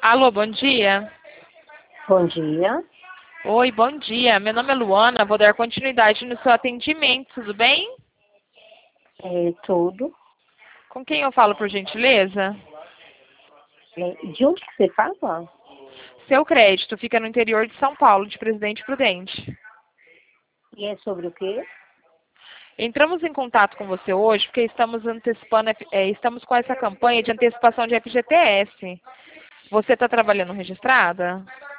Alô, bom dia. Bom dia. Oi, bom dia. Meu nome é Luana, vou dar continuidade no seu atendimento, tudo bem? Tudo. Com quem eu falo, por gentileza? De onde que você fala? Seu crédito fica no interior de São Paulo, de Presidente Prudente. E é sobre o quê? Entramos em contato com você hoje porque estamos com essa campanha de antecipação de FGTS. Você está trabalhando registrada?